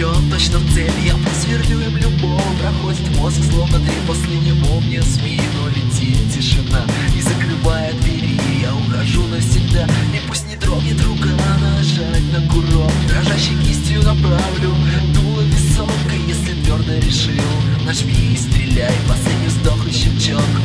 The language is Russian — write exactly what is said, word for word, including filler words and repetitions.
идет точно в цель. Я просверлю им любого, проходит мозг словно ты после него. Мне в спину летит тишина и закрывает двери. Я ухожу навсегда, и пусть не дрогнет рука нажать на курок. Дрожащей кистью направлю дуло висок, и если твердо решил, нажми и стреляй, последний вздох и щелчок.